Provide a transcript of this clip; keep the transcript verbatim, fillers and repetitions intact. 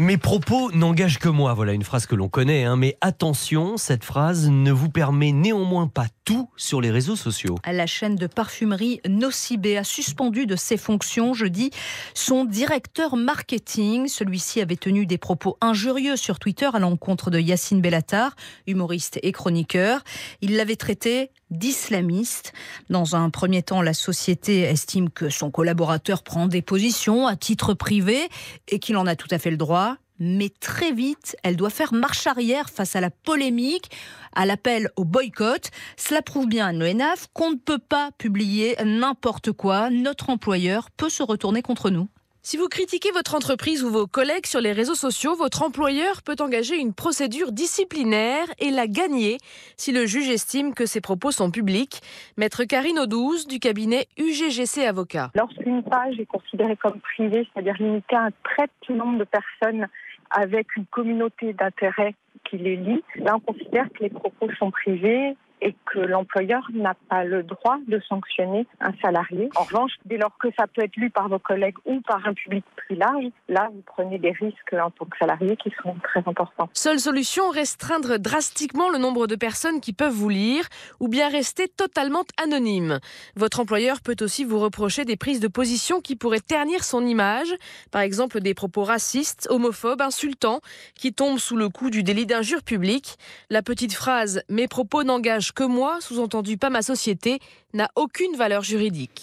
Mes propos n'engagent que moi, voilà une phrase que l'on connaît, hein, mais attention, cette phrase ne vous permet néanmoins pas tout sur les réseaux sociaux. La chaîne de parfumerie Nocibé a suspendu de ses fonctions jeudi son directeur marketing. Celui-ci avait tenu des propos injurieux sur Twitter à l'encontre de Yacine Bellatar, humoriste et chroniqueur. Il l'avait traité d'islamiste. Dans un premier temps, la société estime que son collaborateur prend des positions à titre privé et qu'il en a tout à fait le droit. Mais très vite, elle doit faire marche arrière face à la polémique, à l'appel au boycott. Cela prouve bien à l'O N A F qu'on ne peut pas publier n'importe quoi. Notre employeur peut se retourner contre nous. Si vous critiquez votre entreprise ou vos collègues sur les réseaux sociaux, votre employeur peut engager une procédure disciplinaire et la gagner si le juge estime que ses propos sont publics. Maître Karine Audouze du cabinet U G G C Avocats. Lorsqu'une page est considérée comme privée, c'est-à-dire limitée à un très petit nombre de personnes avec une communauté d'intérêts qui les lie, là on considère que les propos sont privés et que l'employeur n'a pas le droit de sanctionner un salarié. En revanche, dès lors que ça peut être lu par vos collègues ou par un public plus large, là, vous prenez des risques en tant que salarié qui sont très importants. Seule solution, restreindre drastiquement le nombre de personnes qui peuvent vous lire ou bien rester totalement anonyme. Votre employeur peut aussi vous reprocher des prises de position qui pourraient ternir son image, par exemple des propos racistes, homophobes, insultants, qui tombent sous le coup du délit d'injure publique. La petite phrase « mes propos n'engagent que moi », sous-entendu pas ma société, n'a aucune valeur juridique.